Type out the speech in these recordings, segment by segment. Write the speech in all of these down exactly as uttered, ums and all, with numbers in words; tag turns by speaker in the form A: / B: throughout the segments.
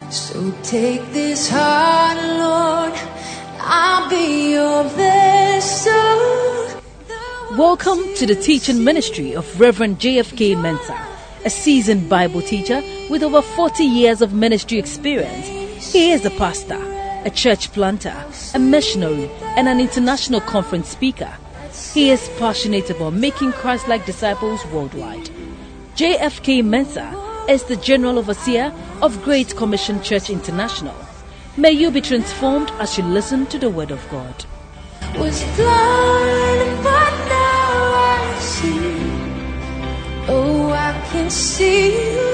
A: So take this heart, Lord, I'll be your vessel.
B: Welcome to the teaching ministry of Reverend J F K Mensah, a seasoned Bible teacher with over forty years of ministry experience. He is a pastor, a church planter, a missionary, and an international conference speaker. He is passionate about making Christ-like disciples worldwide. J F K Mensah is the General Overseer of Great Commission Church International. May you be transformed as you listen to the Word of God.
A: Was blind, but now I see. Oh, I can see you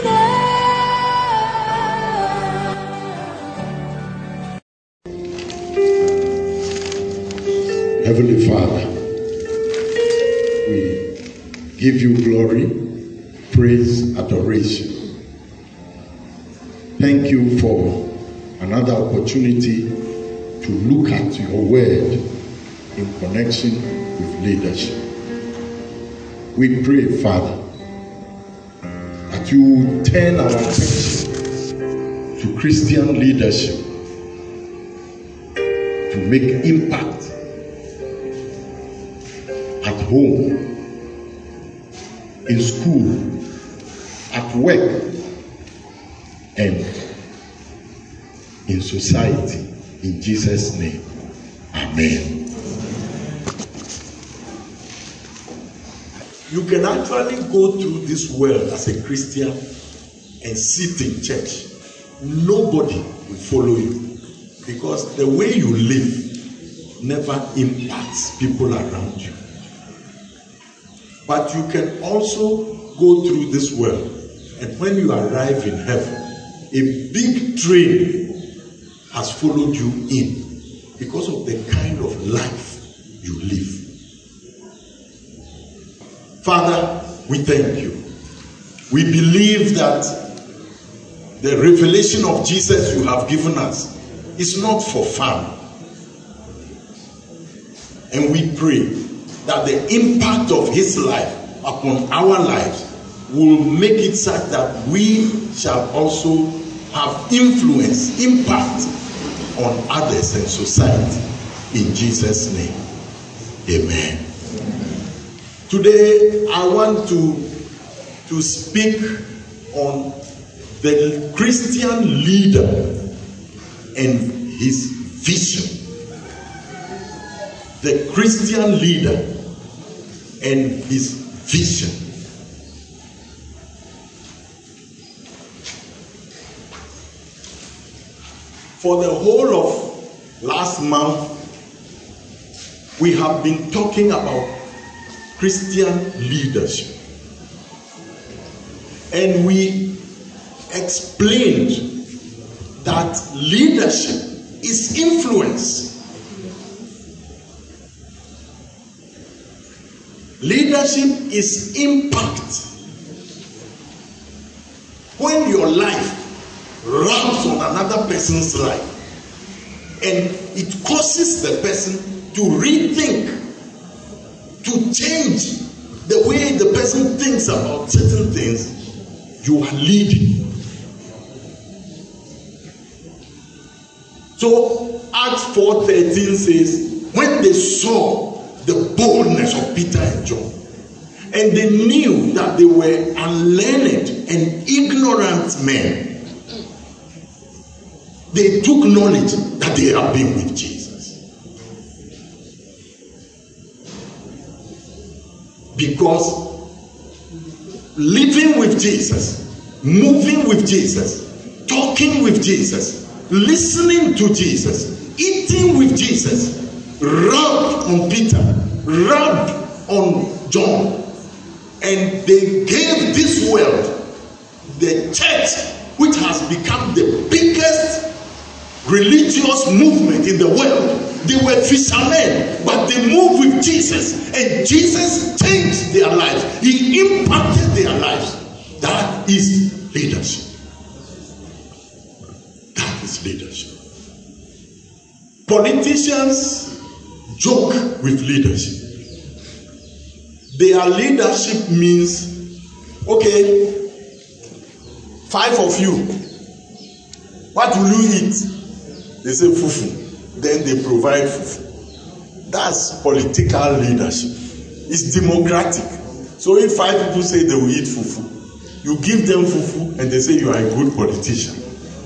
A: now.
C: Heavenly Father, we give you glory, praise, adoration. Thank you for another opportunity to look at your word in connection with leadership. We pray, Father, that you turn our attention to Christian leadership to make impact at home, in school, at work, and in society. In Jesus' name, amen. You can actually go through this world as a Christian and sit in church. Nobody will follow you because the way you live never impacts people around you. But you can also go through this world, and when you arrive in heaven, a big train has followed you in because of the kind of life you live. Father, we thank you. We believe that the revelation of Jesus you have given us is not for fun. And we pray that the impact of his life upon our lives will make it such that we shall also have influence, impact on others and society. In Jesus' name, amen. Today, I want to, to speak on the Christian leader and his vision. The Christian leader and his vision. For the whole of last month, we have been talking about Christian leadership. And we explained that leadership is influence. Leadership is impact. When your life rubs on another person's life and it causes the person to rethink, to change the way the person thinks about certain things, you are leading. So Acts four thirteen says, when they saw the boldness of Peter and John, and they knew that they were unlearned and ignorant men, they took knowledge that they have been with Jesus. Because living with Jesus, moving with Jesus, talking with Jesus, listening to Jesus, eating with Jesus, rubbed on Peter, rubbed on John, and they gave this world, the church, which has become the biggest religious movement in the world. They were fishermen, but they moved with Jesus, and Jesus changed their lives. He impacted their lives. That is leadership. That is leadership. Politicians joke with leadership. Their leadership means, okay, five of you What will you eat? They say fufu. Then they provide fufu. That's political leadership. It's democratic. So if five people say they will eat fufu, you give them fufu and they say you are a good politician.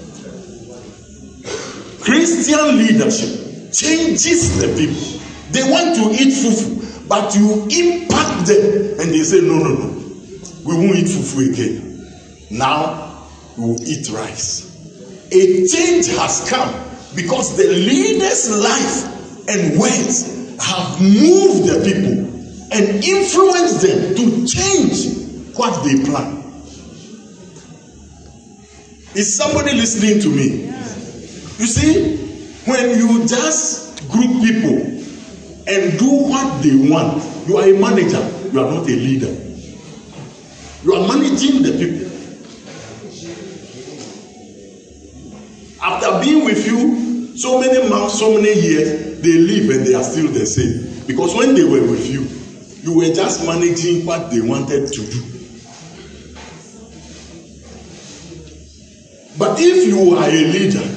C: Christian leadership changes the people. They want to eat fufu, but you impact them and they say, no, no, no. We won't eat fufu again. Now we will eat rice. A change has come because the leader's life and words have moved the people and influenced them to change what they plan. Is somebody listening to me? You see, when you just group people and do what they want, you are a manager, you are not a leader. You are managing the people. After being with you so many months, so many years, they leave and they are still the same. Because when they were with you, you were just managing what they wanted to do. But if you are a leader,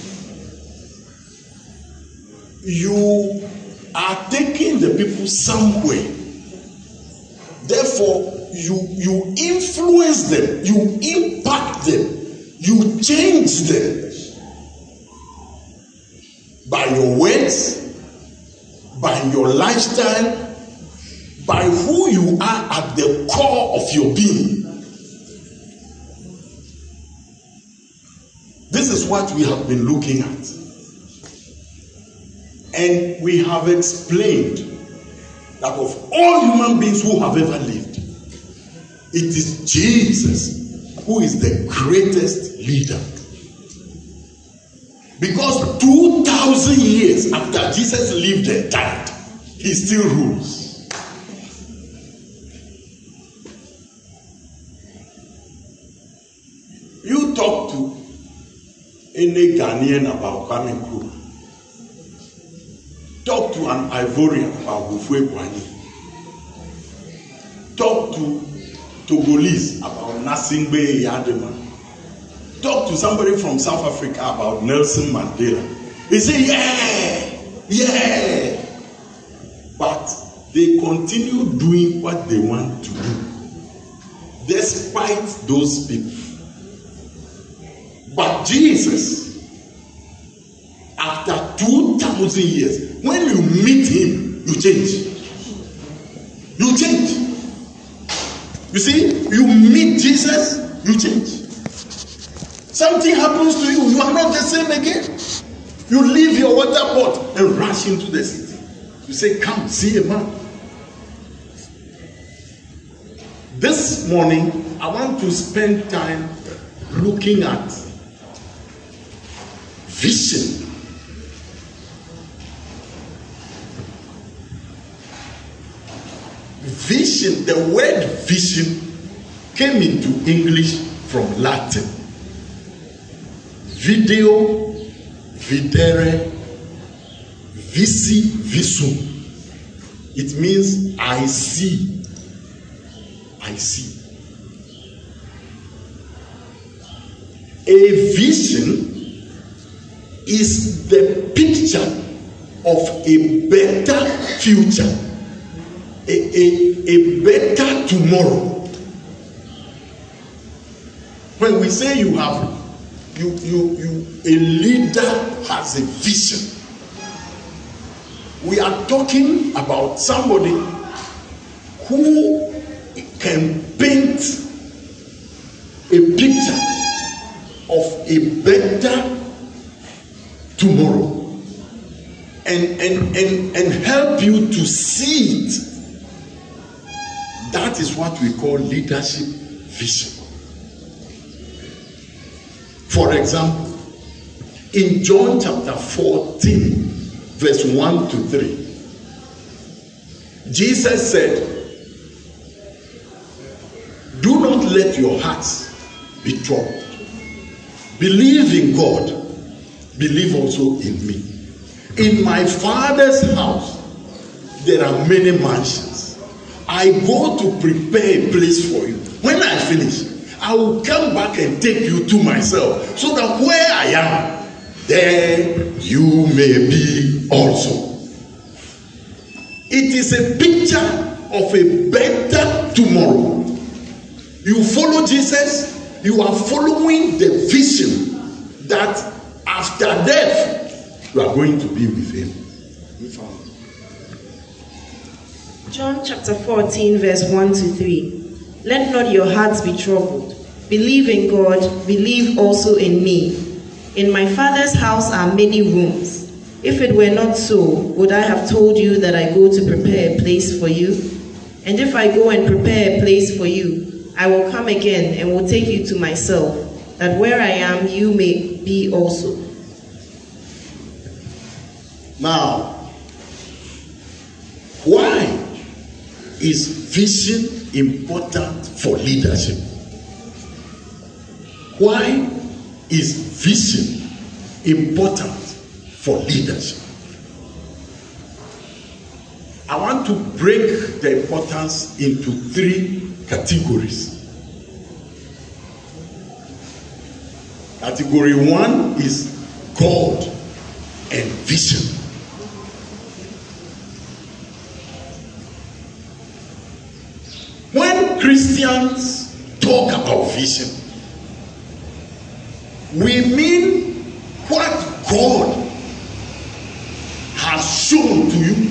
C: you are taking the people somewhere. Therefore, you, you influence them, you impact them, you change them. By your words, by your lifestyle, by who you are at the core of your being. This is what we have been looking at. And we have explained that of all human beings who have ever lived, it is Jesus who is the greatest leader. Because two thousand years after Jesus lived and died, he still rules. You talk to any Ghanaian about Kwame Nkrumah. Talk to an Ivorian about Hufwe Boigny. Talk to Togolese about Gnassingbé Eyadema. Talk to somebody from South Africa about Nelson Mandela. They say, yeah, yeah. But they continue doing what they want to do, despite those people. But Jesus, after two thousand years, when you meet him, you change. You change. You see, you meet Jesus, you change. Something happens to you, you are not the same again. You leave your water pot and rush into the city. You say, come, see a man. This morning, I want to spend time looking at vision. Vision, the word vision came into English from Latin. Video, videre, visi, visum. It means I see. I see. A vision is the picture of a better future, a, a, a better tomorrow. When we say you have, you, you, you, a leader has a vision, we are talking about somebody who can paint a picture of a better tomorrow and, and, and, and help you to see it. That is what we call leadership vision. For example, in John chapter fourteen, verse one to three, Jesus said, do not let your hearts be troubled. Believe in God, believe also in me. In my Father's house, there are many mansions. I go to prepare a place for you. When I finish, I will come back and take you to myself, so that where I am, there you may be also. It is a picture of a better tomorrow. You follow Jesus, you are following the vision that after death, you are going to be with him.
D: John chapter fourteen, verse one to three. Let not your hearts be troubled. Believe in God, believe also in me. In my Father's house are many rooms. If it were not so, would I have told you that I go to prepare a place for you? And if I go and prepare a place for you, I will come again and will take you to myself, that where I am, you may be also.
C: Now, why is vision important for leadership? Why is vision important for leadership? I want to break the importance into three categories. Category one is God and vision. When Christians talk about vision, we mean what God has shown to you.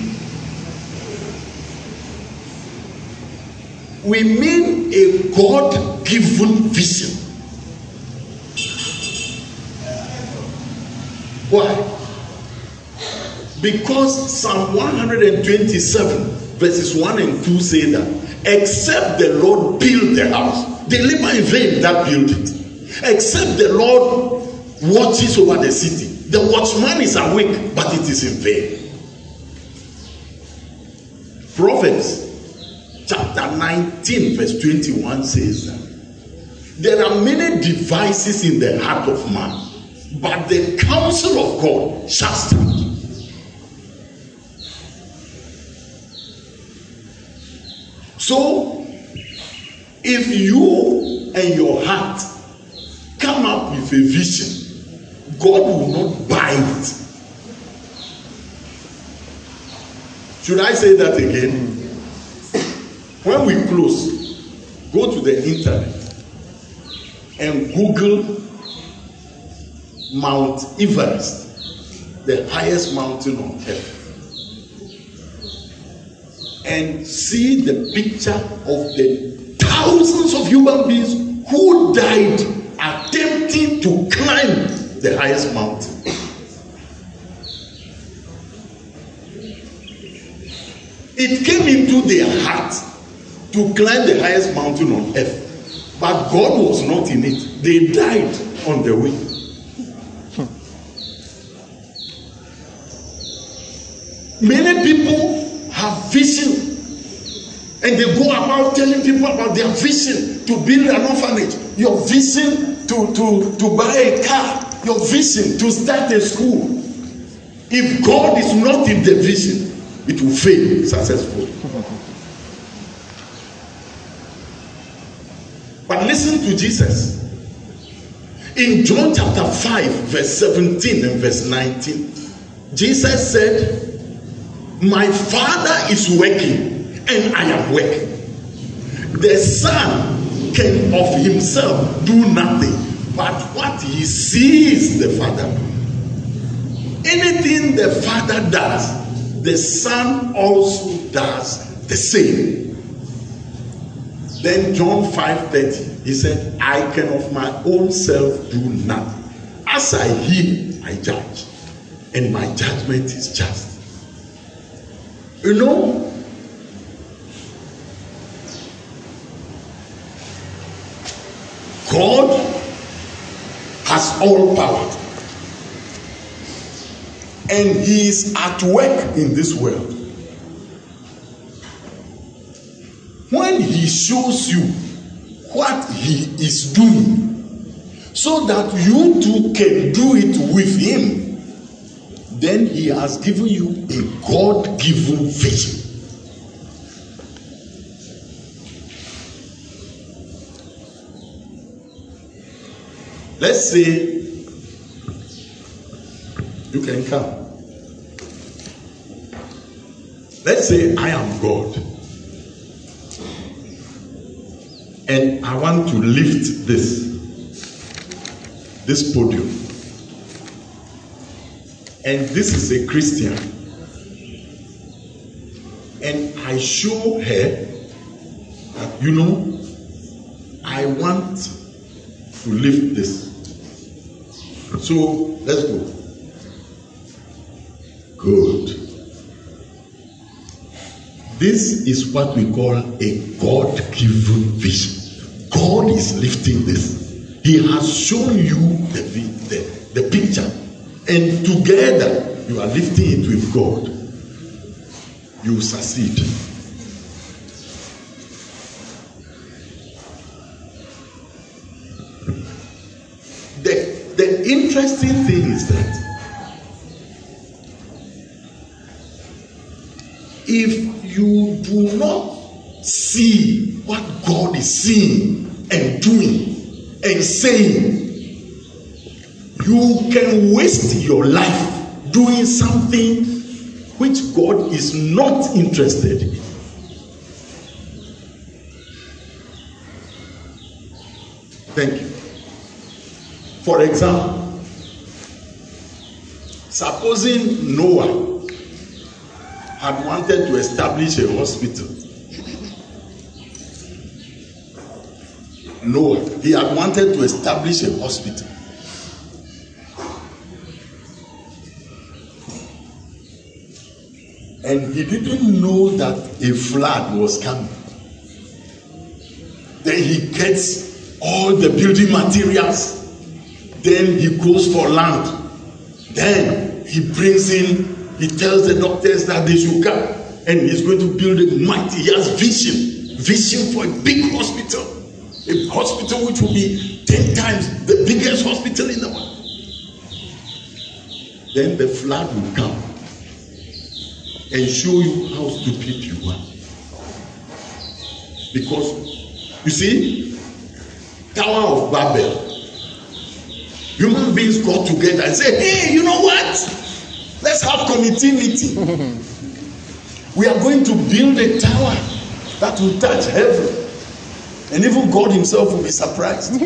C: We mean a God-given vision. Why? Because Psalm one twenty-seven verses one and two say that except the Lord build the house, they labor in vain that build it. Except the Lord watches over the city, the watchman is awake, but it is in vain. Proverbs chapter nineteen verse twenty-one says that there are many devices in the heart of man, but the counsel of God shall stand. So, if you and your heart come up with a vision, God will not buy it. Should I say that again? When we close, go to the internet and Google Mount Everest, the highest mountain on earth, and see the picture of the thousands of human beings who died attempting to climb the highest mountain. It came into their heart to climb the highest mountain on earth, but God was not in it. They died on the way. Many people have vision, and they go about telling people about their vision to build an orphanage, your vision to, to, to buy a car, your vision to start a school. If God is not in the vision, it will fail successfully. But listen to Jesus. In John chapter five, verse seventeen and verse nineteen, Jesus said, my Father is working and I am working. The Son can of himself do nothing, but what he sees the Father do. Anything the Father does, the Son also does the same. Then John five thirty, he said, I can of my own self do nothing. As I hear, I judge, and my judgment is just. You know, God has all power, and he is at work in this world. When he shows you what he is doing, so that you too can do it with him, then he has given you a God-given vision. let's say you can come. Let's say I am God. And I want to lift this, this podium. And this is a Christian. And I show her that, you know, I want to lift this. So let's go. Good. This is what we call a God-given vision. God is lifting this. He has shown you the, the, the picture. And together, you are lifting it with God. You will succeed. The, the interesting thing is that if you do not see what God is seeing and doing and saying, you can waste your life doing something which God is not interested in. Thank you. For example, supposing Noah had wanted to establish a hospital. Noah, he had wanted to establish a hospital. And he didn't know that a flood was coming. Then he gets all the building materials. Then he goes for land. Then he brings in, he tells the doctors that they should come. And he's going to build a mighty, he has vision. Vision for a big hospital. A hospital which will be ten times the biggest hospital in the world. Then the flood will come and show you how stupid you are. Because, you see, Tower of Babel, human beings got together and say, hey, you know what? Let's have committee meeting. We are going to build a tower that will touch heaven. And even God himself will be surprised.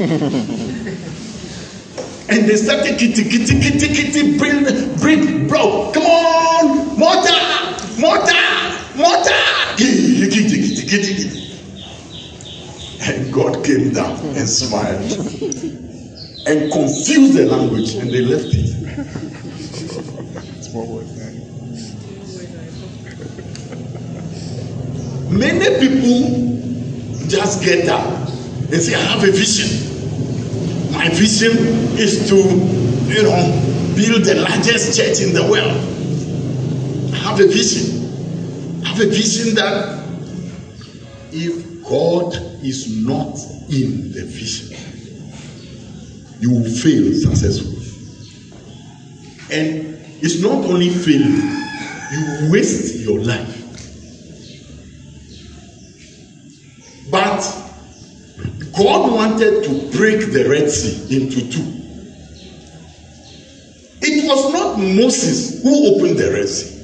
C: And they started kitty, kitty, kitty, kitty, bring, bring, bro, come on, mortar, mortar, mortar. Kitty, kitty, kitty, kitty. And God came down and smiled and confused the language, and they left it. Many people just get up and say, I have a vision. My vision is to, you know, build the largest church in the world. I have a vision. I have a vision that if God is not in the vision, you will fail successfully. And it's not only failing, you waste your life. But God wanted to break the Red Sea into two. It was not Moses who opened the Red Sea.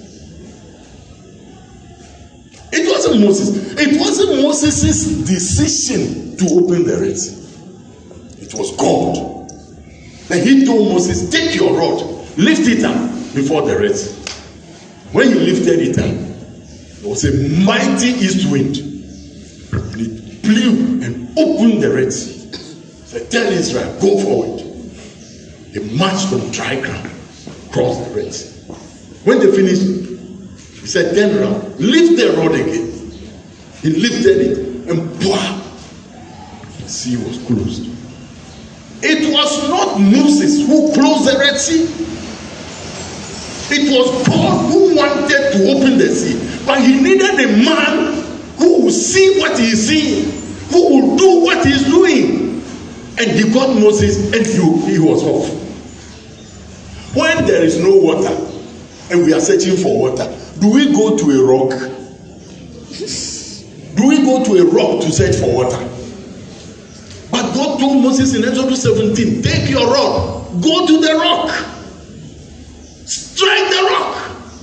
C: It wasn't Moses. It wasn't Moses' decision to open the Red Sea. It was God. And he told Moses, take your rod, lift it up before the Red Sea. When he lifted it up, there was a mighty east wind. And it blew and opened the Red Sea. So tell Israel, go forward. They marched on dry ground, crossed the Red Sea. When they finished, he said, turn around, lift the rod again. He lifted it, and blah, the sea was closed. It was not Moses who closed the Red Sea. It was God who wanted to open the sea. But he needed a man who will see what he is seeing, who will do what he is doing. And he got Moses, and he, he was off. When there is no water, and we are searching for water, do we go to a rock? Do we go to a rock to search for water? But God told Moses in Exodus seventeen, take your rod, go to the rock, strike the rock.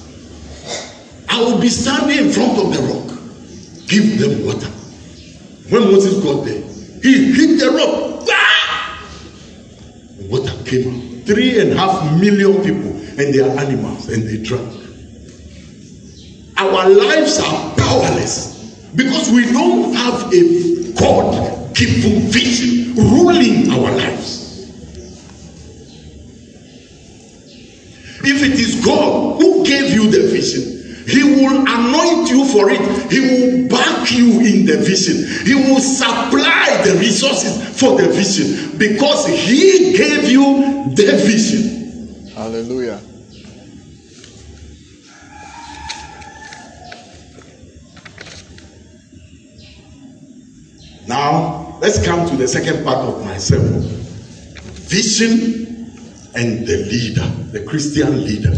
C: I will be standing in front of the rock. Give them water. When Moses got there, he hit the rock. Ah! Water came out. Three and a half million people and their animals, and they drank. Our lives are powerless because we don't have a God-given vision ruling our lives. If it is God who gave you the vision, He will anoint you for it. He will back you in the vision. He will supply the resources for the vision because He gave you the vision.
E: Hallelujah.
C: Now, let's come to the second part of my sermon. Vision and the leader, the Christian leader.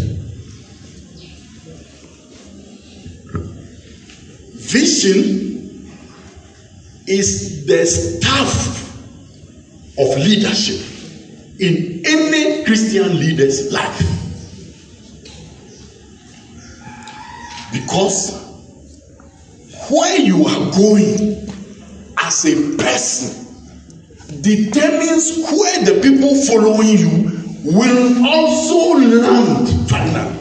C: Vision is the staff of leadership in any Christian leader's life. Because where you are going as a person determines where the people following you will also land finally.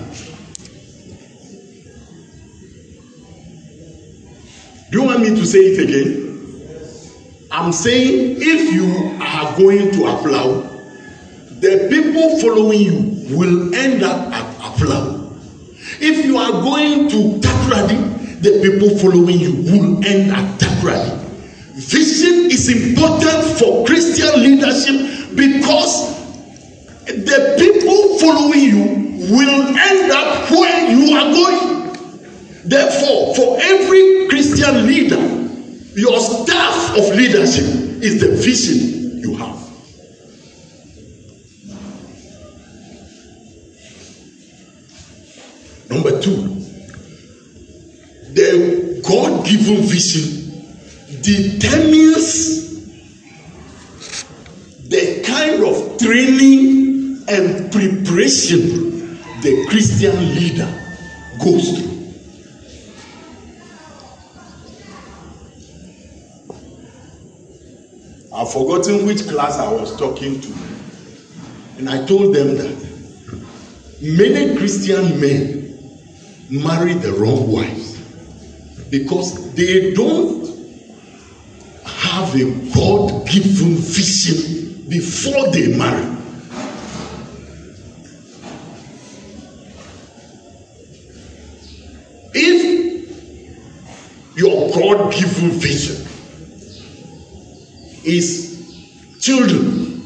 C: Do you want me to say it again? I'm saying if you are going to Aflau, the people following you will end up at Aflau. If you are going to Takoradi, the people following you will end at Takoradi. Vision is important for Christian leadership because the people following you will end up where you are going. Therefore, for every Christian leader, your staff of leadership is the vision you have. Number two, the God-given vision determines the kind of training and preparation the Christian leader goes through. I've forgotten which class I was talking to, and I told them that many Christian men marry the wrong wives because they don't have a God-given vision before they marry. If your God-given vision is children,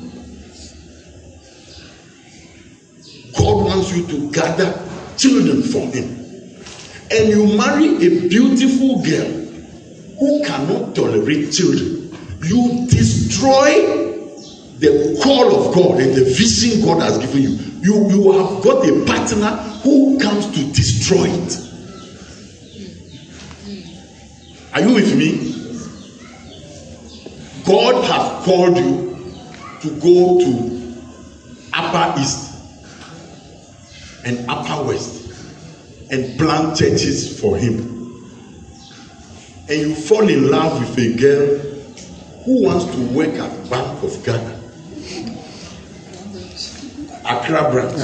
C: God wants you to gather children for Him, and you marry a beautiful girl who cannot tolerate children, you destroy the call of God and the vision God has given you. You, you have got a partner who comes to destroy it. Are you with me? God has called you to go to Upper East and Upper West and plant churches for Him. And you fall in love with a girl who wants to work at Bank of Ghana, Accra branch,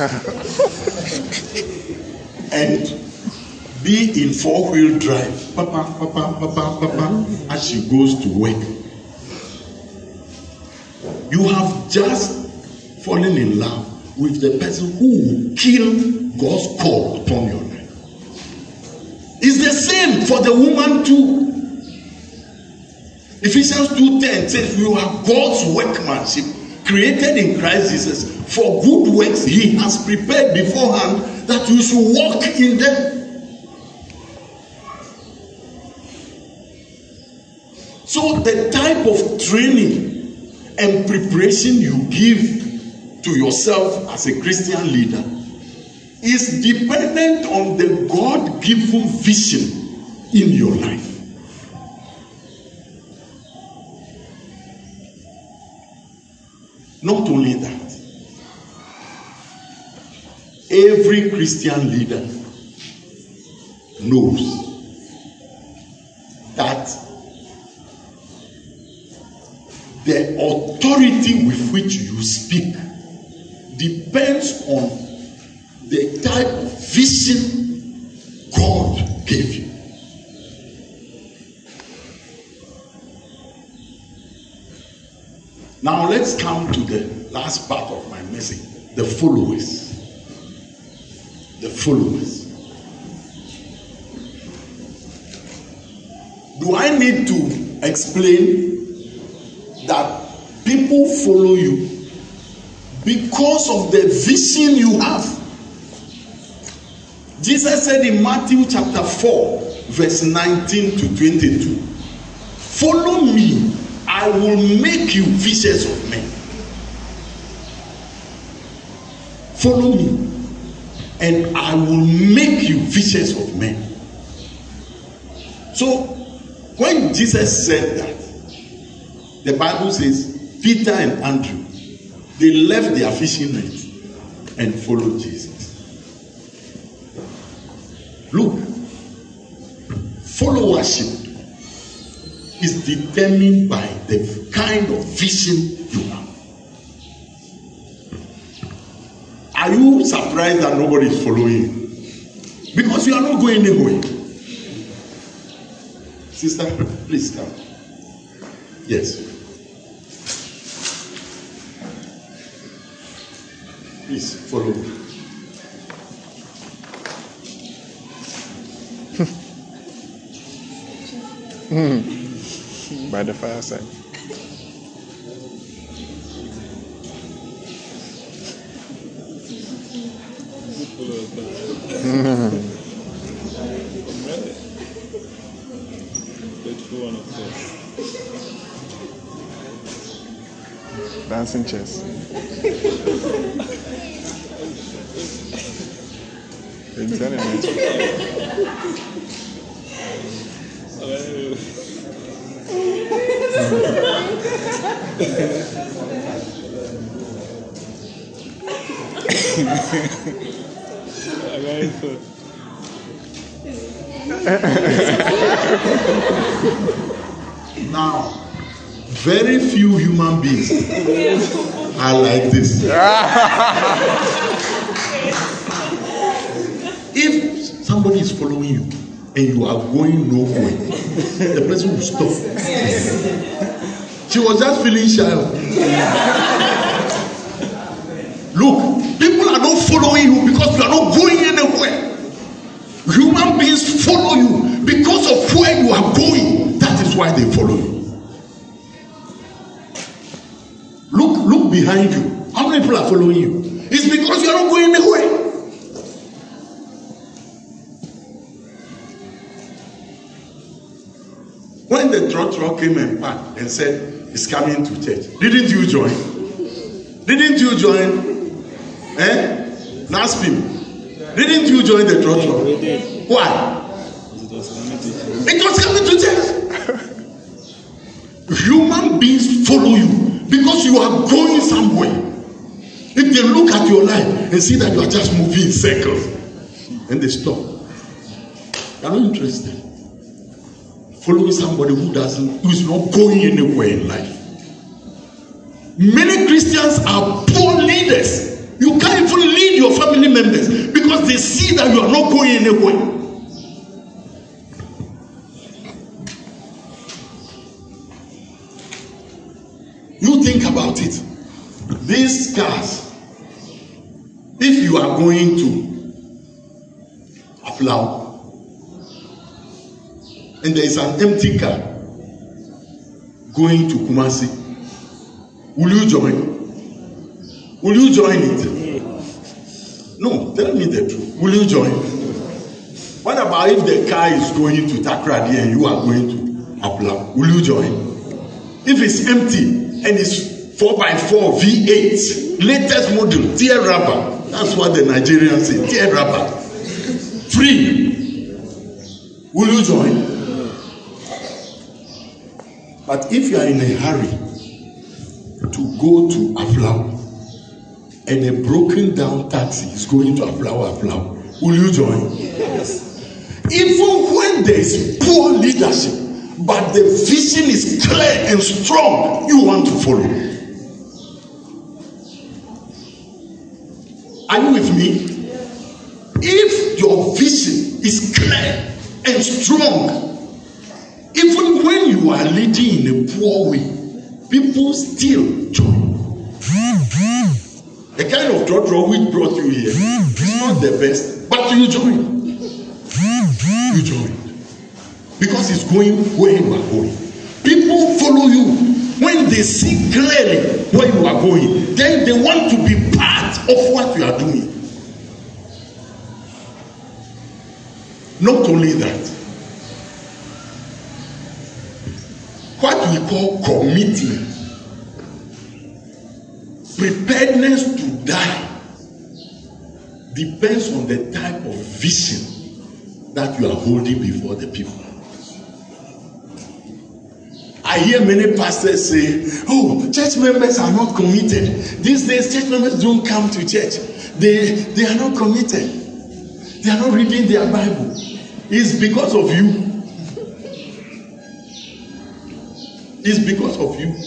C: and be in four-wheel drive, papa, papa, papa, papa, as she goes to work. You have just fallen in love with the person who will kill God's call upon your life. It's the same for the woman too. Ephesians two ten says you are God's workmanship, created in Christ Jesus for good works He has prepared beforehand that you should walk in them. So the type of training and preparation you give to yourself as a Christian leader is dependent on the God-given vision in your life. Every Christian leader knows that the authority with which you speak depends on the type of vision God gave you. Now let's come to the last part of my message, the followers. The followers. Do I need to explain that people follow you because of the vision you have? Jesus said in Matthew chapter four, verse nineteen to twenty-two, follow me, I will make you fishers of men. Follow me, and I will make you fishers of men. So, when Jesus said that, the Bible says Peter and Andrew, they left their fishing nets and followed Jesus. Look, followership is determined by the kind of vision you have. Are you surprised that nobody is following you? Because you are not going anywhere. Sister, please come. Yes. Please follow me.
E: By the fireside. Dancing chess.
C: Now, very few human beings are like this. If somebody is following you and you are going nowhere, the person will stop. She was just feeling shy. Look, people are not following you because you are not going anywhere. Human beings follow you because of where you are going. That is why they follow you. Look, look behind you. How many people are following you? It's because you are not going anywhere. When the trotro came and parked and said, "It's coming to church," didn't you join? Didn't you join? Eh? Ask him. Didn't you join the trotro?
E: We did.
C: Why?
E: It was coming to church.
C: It was coming to church. Human beings follow you because you are going somewhere. If they look at your life and see that you are just moving in circles, and they stop. You are not interested. Following somebody who doesn't, who is not going anywhere in life. Many Christians are poor leaders. You can't even lead your family members because they see that you are not going anywhere. You think about it. These cars, if you are going to Aplau and there is an empty car going to Kumasi, will you join? Will you join it? No, tell me the truth. Will you join? What about if the car is going to Takrady and you are going to Aplau? Will you join? If it's empty and it's four by four V eight, latest model, tear rubber. That's what the Nigerians say, tear rubber. Free. Will you join? But if you are in a hurry to go to Aflau and a broken down taxi is going to a flower flower, will you join? Yes. Even when there is poor leadership, but the vision is clear and strong, you want to follow. Are you with me? If your vision is clear and strong, even when you are leading in a poor way, people still join. The kind of trotro which brought you here is not the best, but you join. You join. Because it's going where you are going. People follow you when they see clearly where you are going. Then they want to be part of what you are doing. Not only that, what we call commitment, preparedness to die, depends on the type of vision that you are holding before the people. I hear many pastors say, oh, church members are not committed. These days, church members don't come to church. They, they are not committed. They are not reading their Bible. It's because of you. It's because of you.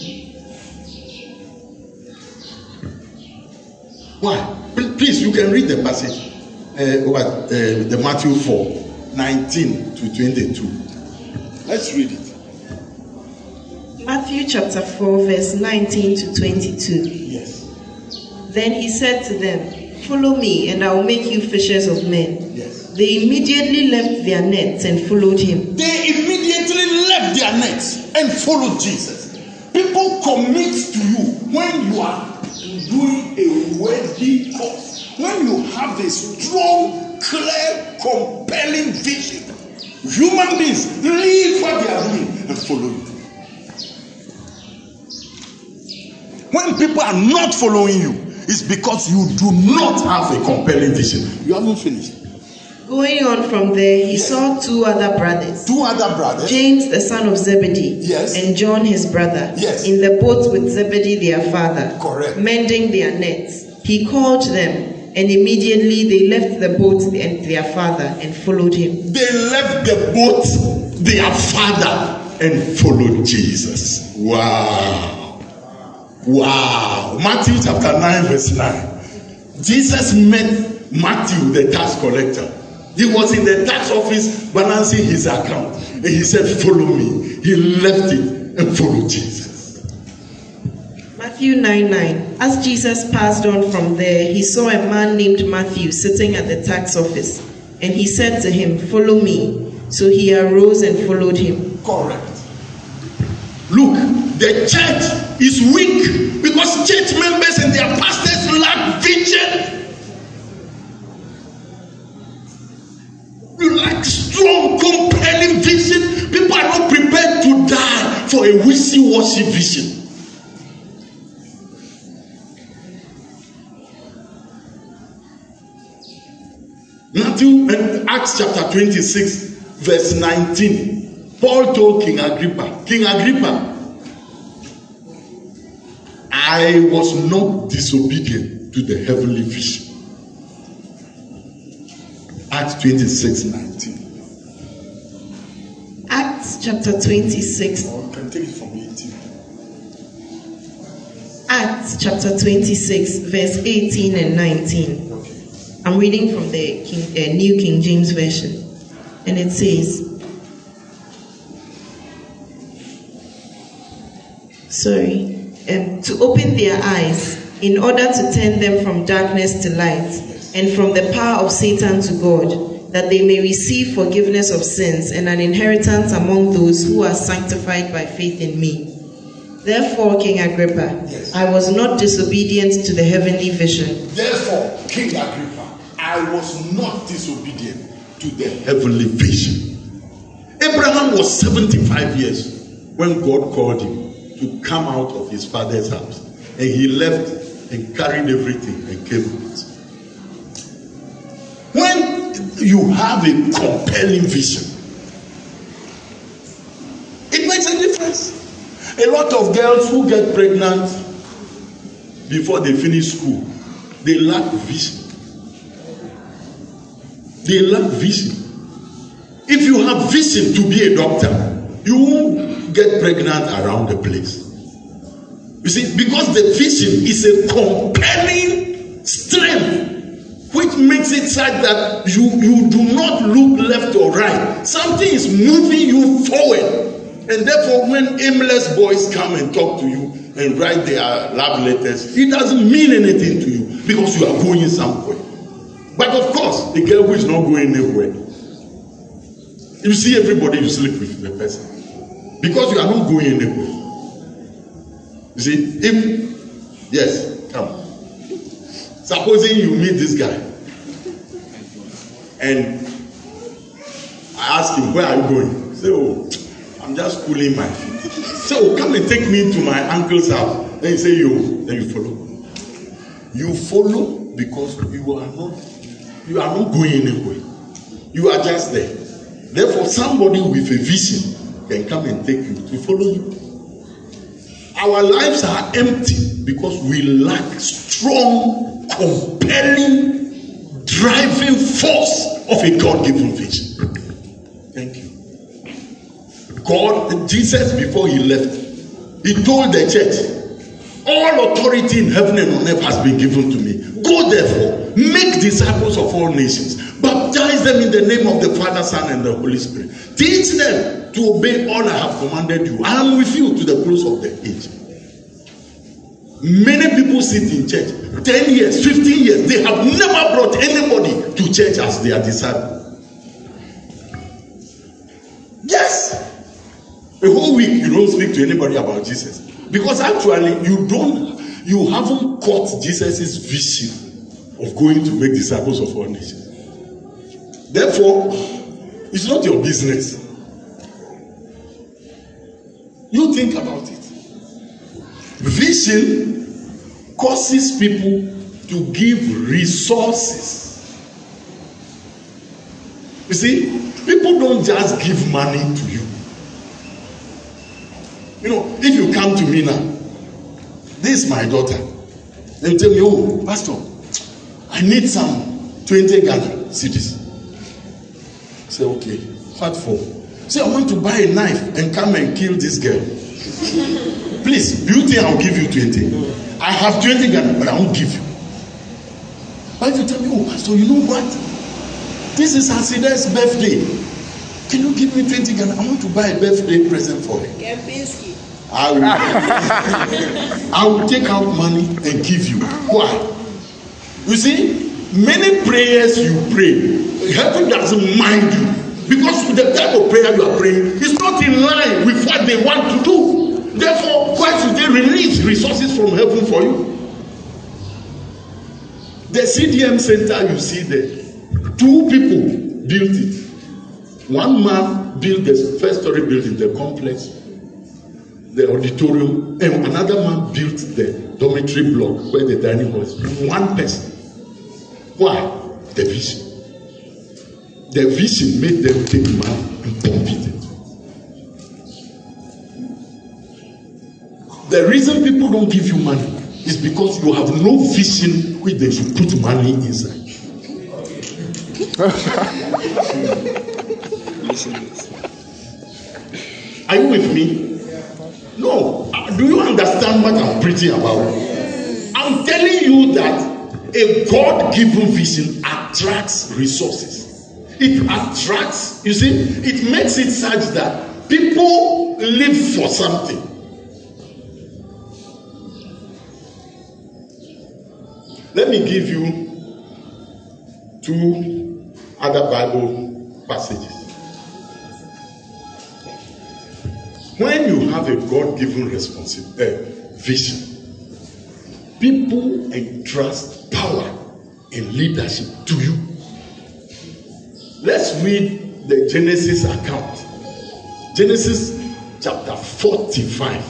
C: Why? Please, you can read the passage. Uh, what? Uh, the Matthew four, nineteen to twenty-two. Let's read it.
D: Matthew chapter four, verse nineteen to twenty-two.
C: Yes.
D: Then he said to them, follow me, and I will make you fishers of men.
C: Yes.
D: They immediately left their nets and followed him.
C: They immediately left their nets and followed Jesus. People commit to you when you are doing a worthy cause. When you have a strong, clear, compelling vision. Human beings leave what they are doing and follow you. When people are not following you, it's because you do not have a compelling vision. You haven't finished.
D: Going on from there, he saw two other brothers.
C: Two other brothers.
D: James, the son of Zebedee.
C: Yes.
D: And John, his brother.
C: Yes.
D: In the boat with Zebedee, their father.
C: Correct.
D: Mending their nets. He called them, and immediately they left the boat and their father and followed him.
C: They left the boat, their father, and followed Jesus. Wow. Wow. Matthew chapter nine, verse nine. Jesus met Matthew, the tax collector. He was in the tax office balancing his account. And he said, follow me. He left it and followed Jesus.
D: Matthew nine nine. As Jesus passed on from there, he saw a man named Matthew sitting at the tax office. And he said to him, follow me. So he arose and followed him.
C: Correct. Look, the church is weak because church members and their pastors lack vision. You lack strong, compelling vision. People are not prepared to die for a wishy-washy vision. Matthew and Acts chapter twenty-six, verse nineteen. Paul told King Agrippa, King Agrippa, I was not disobedient to the heavenly vision. Acts twenty-six, nineteen.
D: Acts chapter twenty-six.
C: Or you can take it from eighteen.
D: Acts chapter twenty-six, verse eighteen and nineteen.
C: Okay.
D: I'm reading from the King, uh, New King James Version. And it says, sorry, um, to open their eyes in order to turn them from darkness to light, yes, and from the power of Satan to God, that they may receive forgiveness of sins and an inheritance among those who are sanctified by faith in me. Therefore, King Agrippa, yes, I was not disobedient to the heavenly vision.
C: Therefore, King Agrippa, I was not disobedient to the heavenly vision. Abraham was seventy-five years when God called him to come out of his father's house. And he left and carried everything and came out. When you have a compelling vision, it makes a difference. A lot of girls who get pregnant before they finish school They lack vision. They lack vision. If you have vision to be a doctor, you won't get pregnant around the place. You see, because the vision is a compelling strength, which makes it such that you, you do not look left or right. Something is moving you forward. And therefore, when aimless boys come and talk to you and write their love letters, it doesn't mean anything to you because you are going somewhere. But of course, the girl who is not going anywhere, you see everybody you sleep with the person because you are not going anywhere. You see, if yes, come. Supposing you meet this guy and I ask him, where are you going? Say, oh, I'm just cooling my feet. Say, oh, come and take me to my uncle's house. Then you say, yo, then you follow. You follow because you are not you are not going anywhere. You are just there. Therefore, somebody with a vision can come and take you to follow you. Our lives are empty because we lack strong, compelling, driving force of a God-given vision. Thank you. God, Jesus, before he left, he told the church, all authority in heaven and on earth has been given to me. Go therefore, make disciples of all nations, baptize them in the name of the Father, Son, and the Holy Spirit. Teach them to obey all I have commanded you. I am with you to the close of the age. Many people sit in church ten years, fifteen years. They have never brought anybody to church as their disciple. Yes. A whole week you don't speak to anybody about Jesus. Because actually you don't, you haven't caught Jesus' vision of going to make disciples of all nations. Therefore, it's not your business. You think about it. Vision causes people to give resources. You see, people don't just give money to you. You know, if you come to me now, this is my daughter. Then tell me, oh, Pastor, I need some twenty Ghana cedis. Say, okay, what for? Say, I want to buy a knife and come and kill this girl. Please, do you think I'll give you twenty? I have twenty Ghana, but I won't give you. But if you tell me, oh, Pastor, you know what? This is Hasida's birthday. Can you give me twenty Ghana? I want to buy a birthday present for her. I will, I will take out money and give you. Why? You see, many prayers you pray, heaven doesn't mind you. Because the type of prayer you are praying is not in line with what they want to do. Therefore, why should they release resources from heaven for you? The C D M center you see there, two people built it. One man built the first story building, the complex, the auditorium, and another man built the dormitory block where the dining hall is. One person. Why? The vision. The vision made them take money and pump it. The reason people don't give you money is because you have no vision which they should put money inside. Are you with me? No. Do you understand what I'm preaching about? I'm telling you that a God-given vision attracts resources. It attracts, you see, it makes it such that people live for something. Let me give you two other Bible passages. When you have a God-given responsibility, uh, vision, people entrust power and leadership to you. Let's read the Genesis account. Genesis chapter forty-five,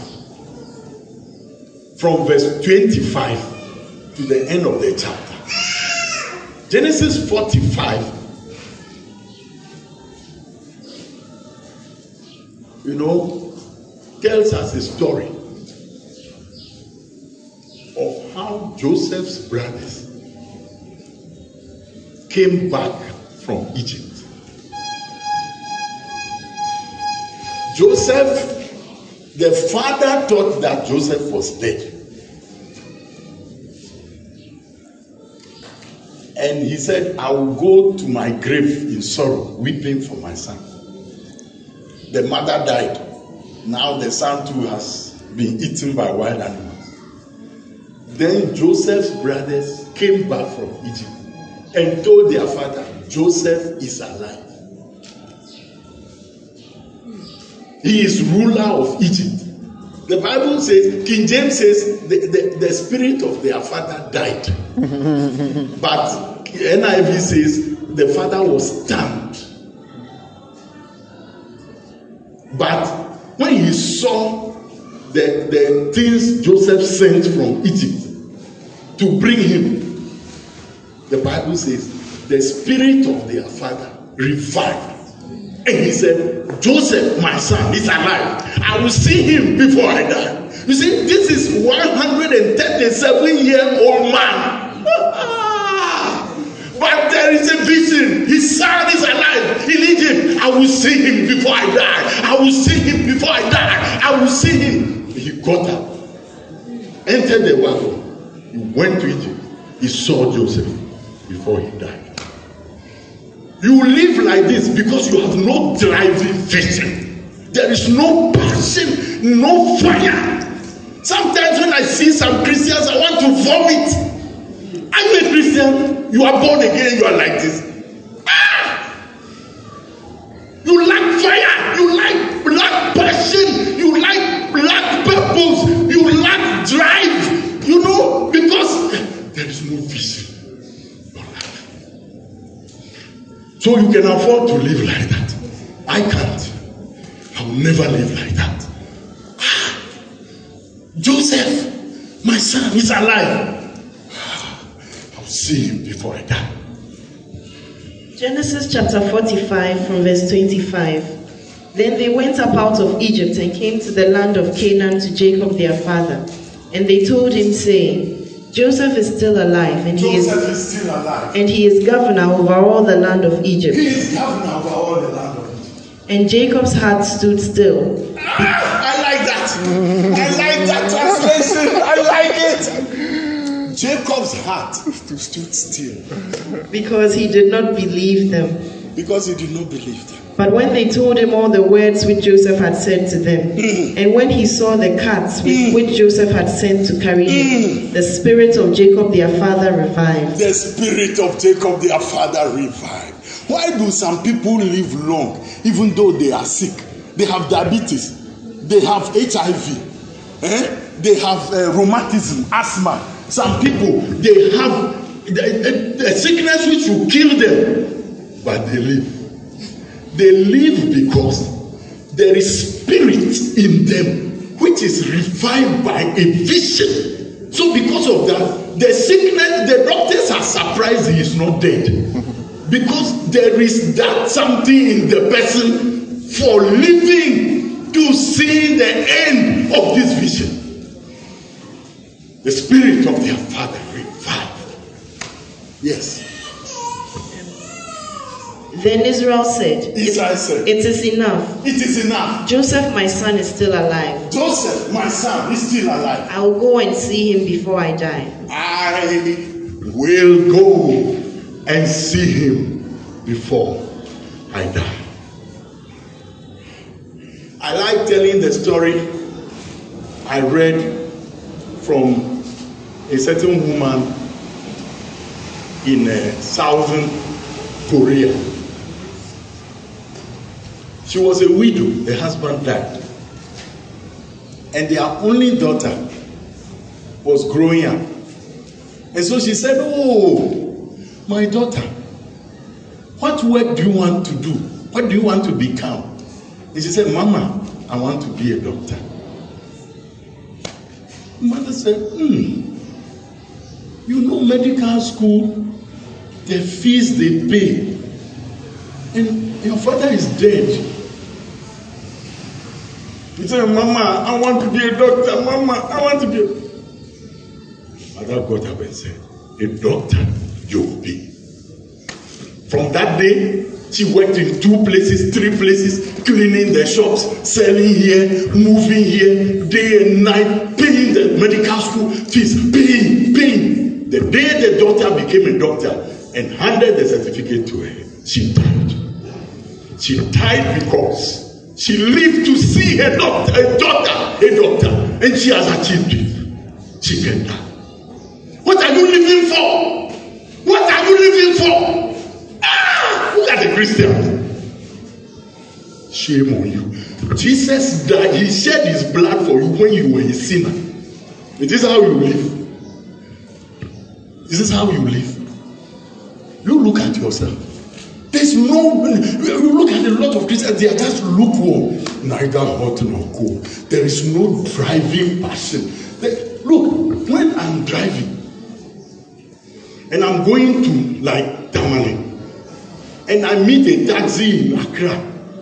C: from verse twenty-five to the end of the chapter. Genesis forty-five, you know, tells us a story of how Joseph's brothers came back from Egypt. Joseph, the father thought that Joseph was dead. And he said, I will go to my grave in sorrow, weeping for my son. The mother died. Now the son too has been eaten by wild animals. Then Joseph's brothers came back from Egypt and told their father, Joseph is alive. He is ruler of Egypt. The Bible says, King James says, the, the, the spirit of their father died. But N I V says, the father was damned. But when he saw the, the things Joseph sent from Egypt to bring him, the Bible says, the spirit of their father revived. And he said, Joseph, my son, is alive. I will see him before I die. You see, this is one hundred thirty-seven year old man. But there is a vision. His son is alive in Egypt. I will see him before I die. I will see him before I die. I will see him. He got up, entered the wagon. He went to Egypt. He saw Joseph before he died. You live like this because you have no driving vision. There is no passion, no fire. Sometimes when I see some Christians, I want to vomit. I'm a Christian. You are born again. You are like this. Ah! You lack fire. You lack lack passion. You lack lack purpose. You lack drive. You know, because there is no vision. So you can afford to live like that. I can't. I will never live like that. Ah, Joseph, my son, is alive. Ah, I'll see him before I die.
D: Genesis chapter forty-five from verse twenty-five. Then they went up out of Egypt and came to the land of Canaan to Jacob their father. And they told him, saying, Joseph is still alive, and he is,
C: is still alive.
D: and he is governor over all the land of Egypt.
C: He is governor over all the land of Egypt.
D: And Jacob's heart stood still.
C: Ah, I like that. I like that translation. I like it. Jacob's heart stood still
D: Because he did not believe them.
C: because he did not believe them.
D: But when they told him all the words which Joseph had said to them, mm. and when he saw the carts with mm. which Joseph had sent to carry him, mm. the spirit of Jacob their father revived.
C: The spirit of Jacob their father revived. Why do some people live long even though they are sick? They have diabetes. They have H I V. Eh? They have uh, rheumatism, asthma. Some people, they have a sickness which will kill them, but they live. They live because there is spirit in them which is revived by a vision. So because of that, the sickness, the doctors are surprised he is not dead. Because there is that something in the person for living to see the end of this vision. The spirit of their father revived. Yes.
D: Then Israel said,
C: Israel said,
D: It is enough.
C: It is enough.
D: Joseph, my son, is still alive.
C: Joseph, my son, is still alive.
D: I will go and see him before I die.
C: I will go and see him before I die. I like telling the story I read from a certain woman in uh, southern Korea. She was a widow, her husband died. And their only daughter was growing up. And so she said, oh, my daughter, what work do you want to do? What do you want to become? And she said, Mama, I want to be a doctor. Mother said, hmm, you know medical school, the fees they pay. And your father is dead. He said, Mama, I want to be a doctor. Mama, I want to be a... Mother got up and said, a doctor you will be. From that day, she worked in two places, three places, cleaning the shops, selling here, moving here, day and night, paying the medical school fees, paying, paying. The day the daughter became a doctor and handed the certificate to her, she died. She died because she lived to see her doctor, a daughter, a doctor, and she has achieved it. She can die. What are you living for? What are you living for? Ah, look at the Christians. Shame on you. Jesus died. He shed his blood for you when you were a sinner. It is how you live. This is how you live. You look at yourself. There's no, you look at a lot of Christians, they are just lukewarm. Neither hot nor cold. There is no driving passion. They, look, when I'm driving, and I'm going to like Tamale, and I meet a taxi in Accra,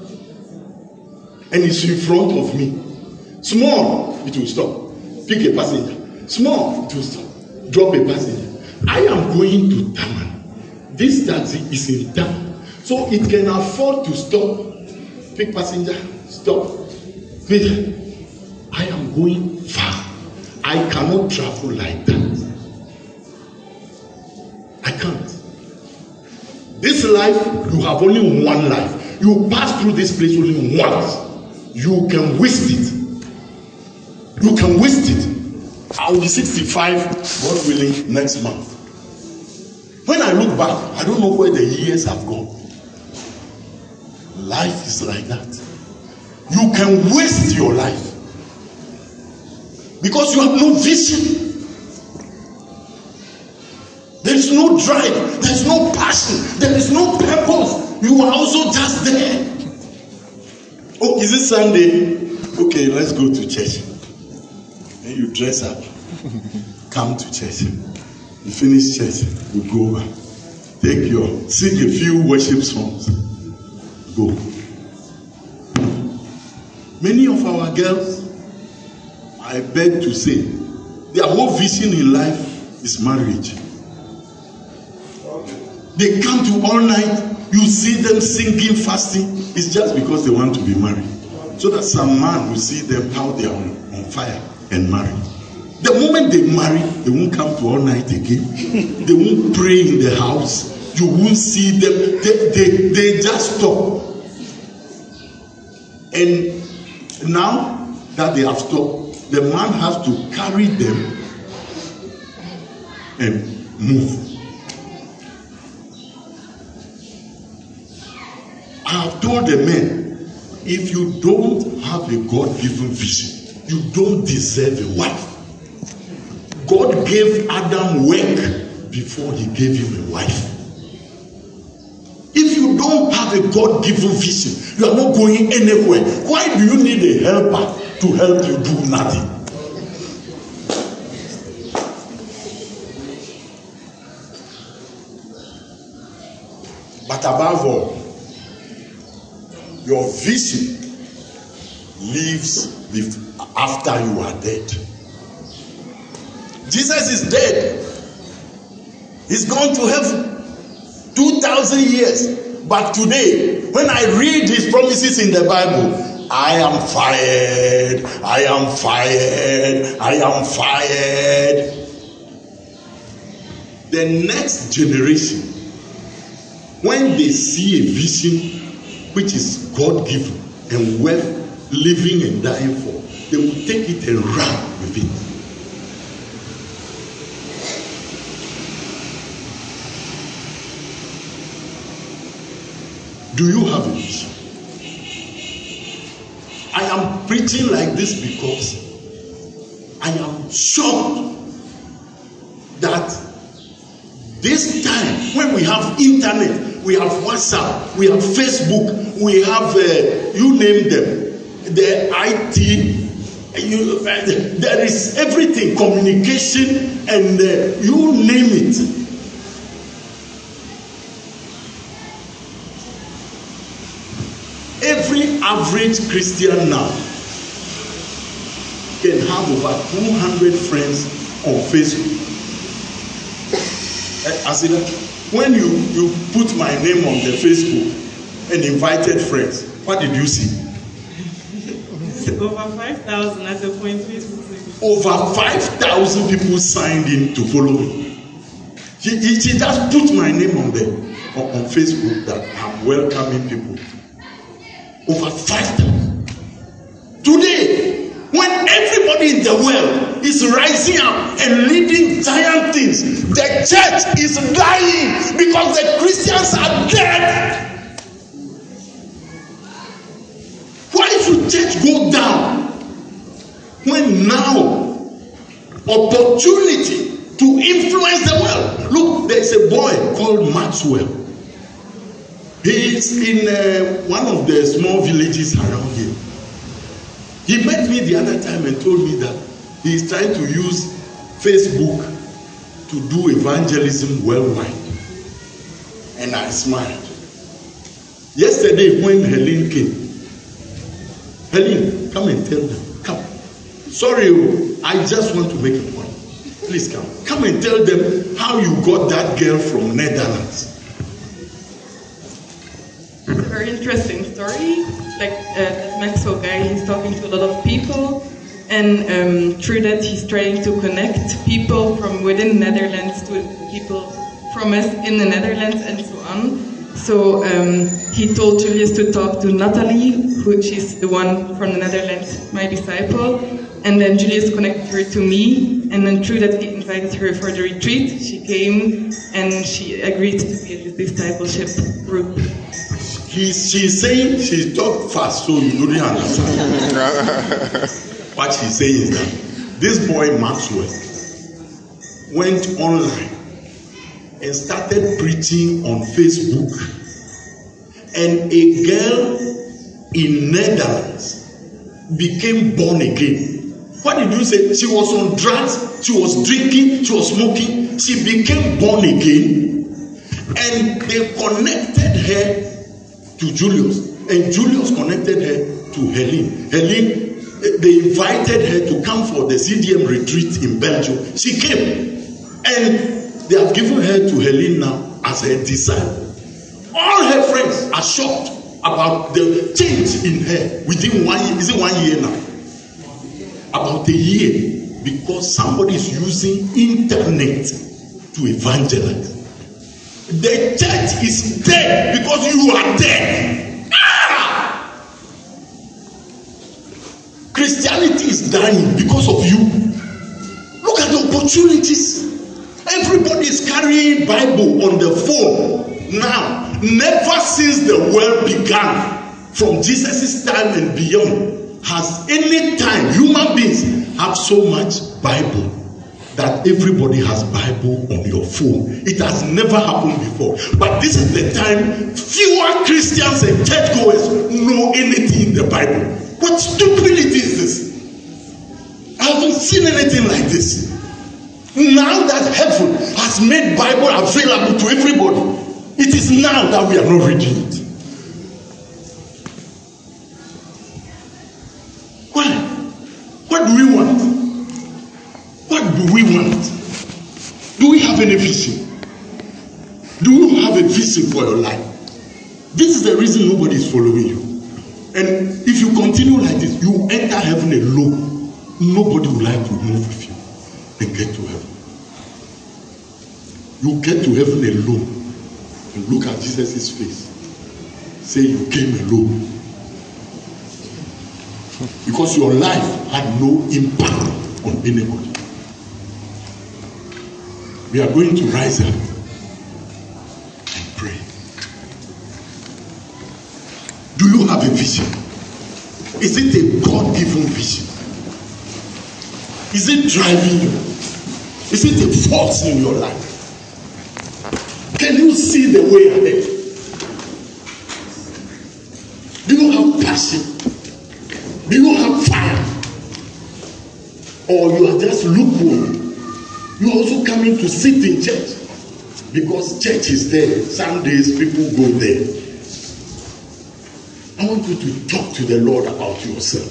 C: and it's in front of me. Small, it will stop. Pick a passenger. Small, it will stop. Drop a passenger. I am going to Tamale. This taxi is in town, so it can afford to stop. Pick passenger, stop. Pick. I am going far. I cannot travel like that. I can't. This life, you have only one life. You pass through this place only once. You can waste it. You can waste it. I will be sixty-five, God willing, next month. When I look back, I don't know where the years have gone. Life is like that. You can waste your life because you have no vision. There is no drive. There is no passion. There is no purpose. You are also just there. Oh, is it Sunday? Okay, let's go to church. And you dress up. Come to church. You finish church. You go over. Take your, sing a few worship songs. Go. Many of our girls, I beg to say, their whole vision in life is marriage. They come to all night, you see them singing, fasting. It's just because they want to be married. So that some man will see them how they are on, on fire and married. The moment they marry, they won't come to all night again. They won't pray in the house. You won't see them. They, they, they just stop. And now that they have stopped, the man has to carry them and move. I have told the men, if you don't have a God-given vision, you don't deserve a wife. God gave Adam work before he gave him a wife. If you don't have a God-given vision, you are not going anywhere. Why do you need a helper to help you do nothing? But above all, your vision lives after you are dead. Jesus is dead. He's gone to heaven two thousand years. But today, when I read his promises in the Bible, I am fired. I am fired. I am fired. The next generation, when they see a vision which is God-given and worth living and dying for, they will take it and run with it. Do you have a vision? I am preaching like this because I am shocked that this time when we have internet, we have WhatsApp, we have Facebook, we have uh, you name them, the I T, you, uh, there is everything, communication, and uh, you name it. Every average Christian now can have over two hundred friends on Facebook. I see that. when you, you put my name on the Facebook and invited friends, what did you see?
D: Over five thousand at the point Facebook said.
C: Over five thousand people signed in to follow me. He, he, he just put my name on the on, on Facebook that I'm welcoming people. Over five thousand. Today, when everybody in the world is rising up and leading giant things, the church is dying because the Christians are dead. Why should church go down when now opportunity to influence the world? Look, there's a boy called Maxwell. He is in uh, one of the small villages around here. He met me the other time and told me that he is trying to use Facebook to do evangelism worldwide. And I smiled. Yesterday when Helen came, Helen, come and tell them. Come. Sorry, I just want to make a point. Please come. Come and tell them how you got that girl from Netherlands.
F: Very interesting story. Like uh, that Maxwell guy, he's talking to a lot of people, and um, through that he's trying to connect people from within Netherlands to people from us in the Netherlands and so on. So um, he told Julius to talk to Natalie, who she's the one from the Netherlands, my disciple, and then Julius connected her to me, and then through that he invited her for the retreat. She came and she agreed to be in the discipleship group.
C: He, she's saying she talked fast, so you don't understand. What she's saying is that this boy Maxwell went online and started preaching on Facebook, and a girl in Netherlands became born again. What did you say? She was on drugs, she was drinking, she was smoking. She became born again, and they connected her to Julius, and Julius connected her to Helen. Helen, they invited her to come for the C D M retreat in Belgium. She came, and they have given her to Helen now as her disciple. All her friends are shocked about the change in her within one year. Is it one year now? About a year, because somebody is using internet to evangelize. The church is dead because you are dead. Ah! Christianity is dying because of you. Look at the opportunities. Everybody is carrying Bible on the phone now. Never since the world began, from Jesus' time and beyond, has any time human beings have so much Bible that everybody has Bible on your phone. It has never happened before. But this is the time fewer Christians and churchgoers know anything in the Bible. What stupidity is this? I haven't seen anything like this. Now that heaven has made Bible available to everybody, it is now that we are not reading it. Why? What do we want? What do we want? Do we have any vision? Do you have a vision for your life? This is the reason nobody is following you. And if you continue like this, you enter heaven alone. Nobody will like to move with you and get to heaven. You get to heaven alone and look at Jesus' face. Say you came alone. Because your life had no impact on anybody. We are going to rise up and pray. Do you have a vision? Is it a God-given vision? Is it driving you? Is it a force in your life? Can you see the way ahead? Do you have passion? Do you have fire? Or you are just lukewarm? You are also coming to sit in church because church is there. Sundays people go there. I want you to talk to the Lord about yourself.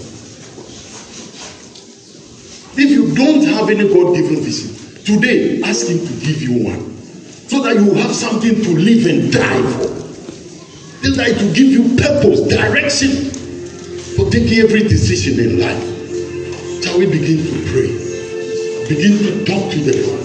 C: If you don't have any God-given vision, today ask Him to give you one. so that you will have something to live and die for. This life will give you purpose, direction for taking every decision in life. Shall we begin to pray? Begin to talk to the Lord.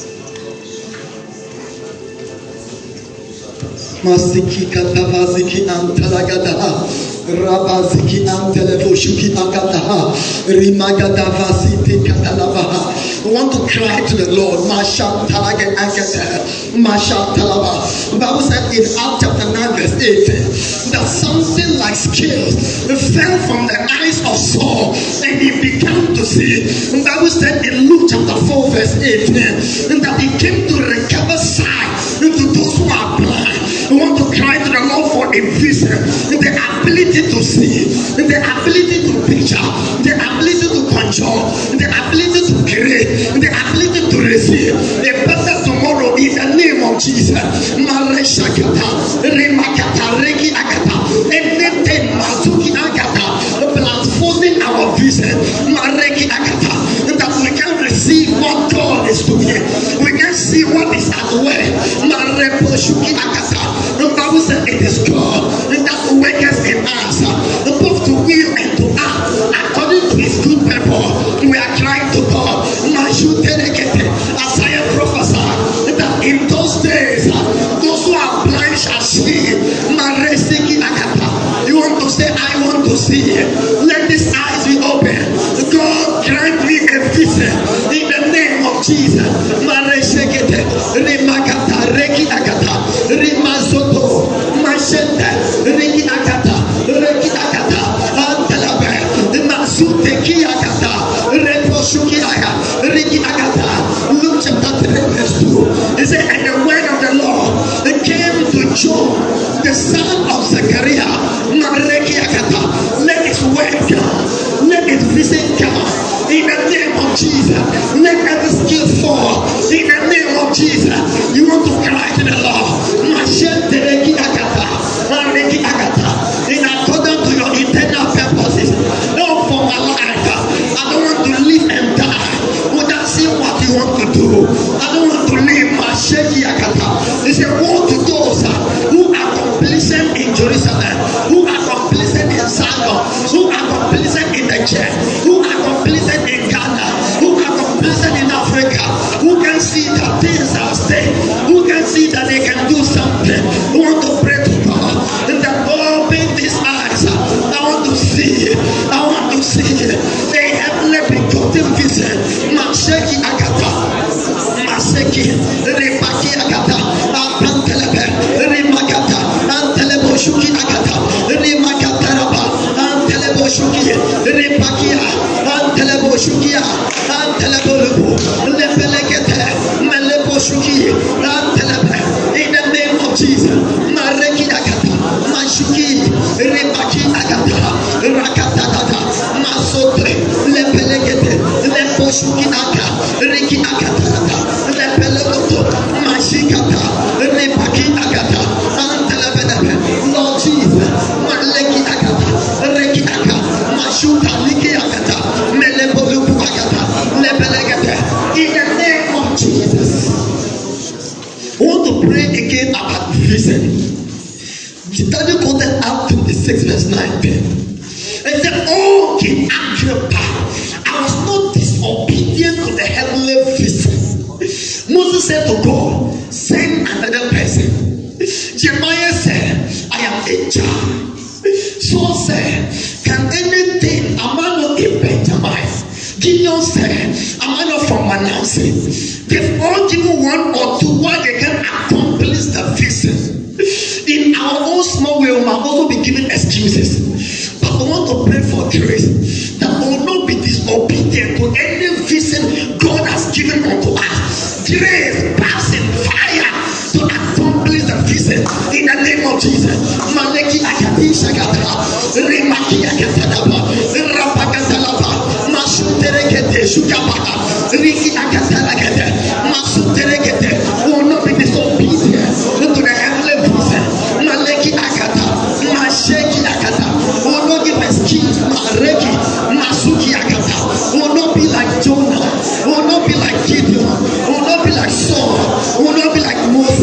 G: Masiki katavaziki antalagadaha rabaziki antelevoshuki agadaha rimagadavasiti katalabaha. We want to cry to the Lord. Mashatalaga agadaha Mashatalaba. The Bible said in Acts chapter nine verse eight that something like scales fell from the eyes of Saul and he began to see. The Bible said in Luke chapter four verse eighteen that he came to recover sight to those who are blind. We want to cry to the Lord for a vision, the ability to see, the ability to picture, the ability to control, the ability to create, the ability to receive a better tomorrow in the name of Jesus. Mareshakata, Remakata, Reki Akata, anything Mazuki Akata, transforming our vision, Mareki Akata, that we can receive what God is doing. We can see what is at work. Mareposhuki Akata. The Bible said it is God that worketh in us, both to will and to act according to his good purpose. We are crying to God. As I have prophesied that in those days, those who are blind shall see. You want to say, I want to see. Let these eyes be open. God, grant me a vision in the name of Jesus. Reki Akata, Rimazoto, Mashenda, Reki Akata, Reki Akata, Antalabe, Masuteki Akata, Reposhuki Akata, Reki Akata. Luke chapter three verse two. It said, and the word of the Lord it came to John, the son of Zechariah, Mareki Akata. Let his word come, let his vision come. In the name of Jesus, let every skill fall. In the name of Jesus, you want to cry to the Lord. In accordance to your eternal purposes, not for my life. I don't want to live and die without seeing what you want to do. I don't want to live my shaky akata. They say, woe to those who are complacent in Jerusalem, who are complacent in Zion, who are complacent in the church, who are complacent in Ghana, who are complacent in Africa, who can see that things are staying, who can see that they can do something. Who want to pray to God and that open these eyes. I want to see. I want to see. They have never gotten vision. Masheki Akata, Maseki, Repaki Akata, Apantelebe, Remakata, Anteleboshuki Akata, Remakataraba, Anteleboshuki, Repakia, Anteleboshukia, Antelebolubu, Lepelekete, Meleboshuki, Antelebe. In the name of Jesus, Mareki Akata, Mashuki, Repaki Akata, Rakatata, Masotre, Lepelekete, Leposhuki Aka, Riki Akata, Lepelekoto, Mashikata, Repaki Akata, Antelebede, Lord Jesus, Maleki Akata, Reki Aka, Mashuka, Liki Akata, Melebolubu Akata, Lepelekete. In the name of Jesus. I want to pray again about vision. Daniel quoted Acts twenty-six verse nineteen. And said, oh, King Agrippa, I was not disobedient to the heavenly vision. Moses said to God, send another person. Jeremiah said, I am a child. Saul said, can anything, am I not a Benjamin? Gideon said, am I not from Manasseh? They've all given one or two why they can accomplish the vision. In our own small way, we might also be given excuses. But we want to pray for grace that we will not be disobedient to any vision God has given unto us. Grace, passion, fire to accomplish the vision in the name of Jesus. Maleki akati shakata, remaki akatanaba, rapakatalaba, masuterekete shukabaka, riki akatanagete, masuterekete. We will not be disobedient to the heavenly vision. Maleki akata, masheki akata. We will not give excuse. Mareki, masuki akata. We will not be like Jonah. We will not be like Gideon. We will not be like Saul. We will not be like Moses.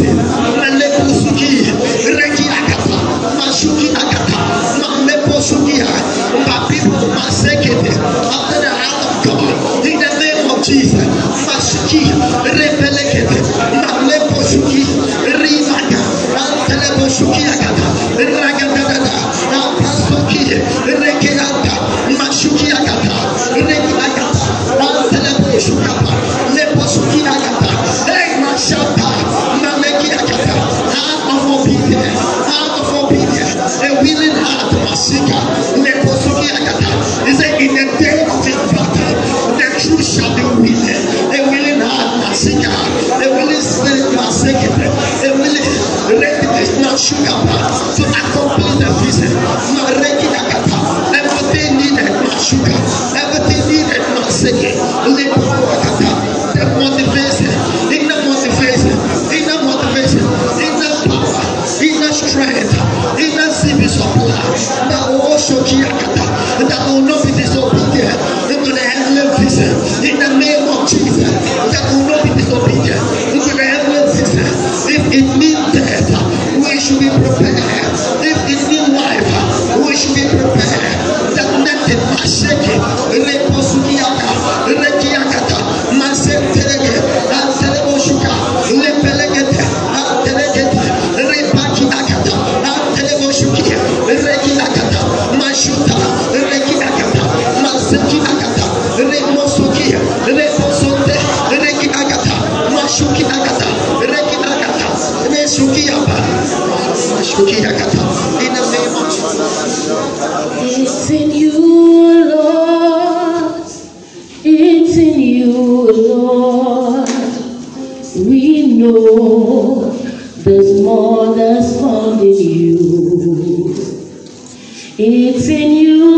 A: It's in you, Lord. It's in you, Lord. We know there's more that's found in you. It's in you,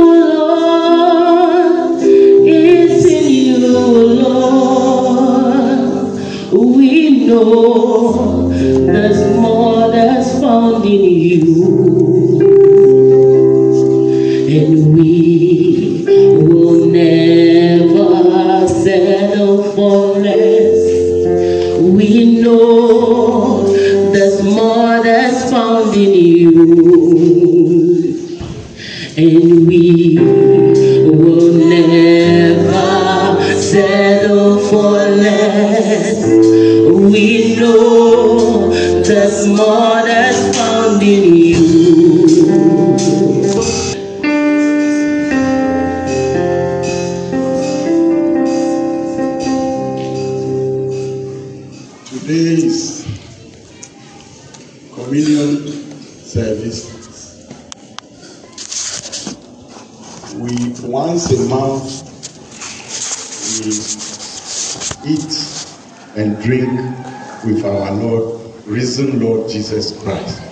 A: Lord. It's in you, Lord. We know there's more that's found in you. And we will never settle for less. We know there's more that's found in you. And we will never settle for less. We know there's more that's found in you.
C: Today's communion service, we once a month we eat and drink with our Lord, risen Lord Jesus Christ.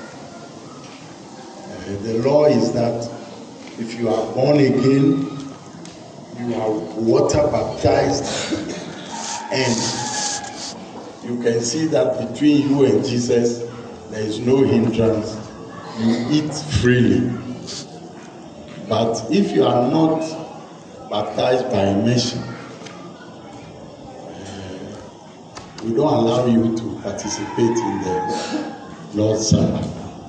C: Uh, the law is that if you are born again, you are water baptized, and you can see that between you and Jesus, there is no hindrance. You eat freely. But if you are not baptized by immersion, uh, we don't allow you to participate in the Lord's Supper.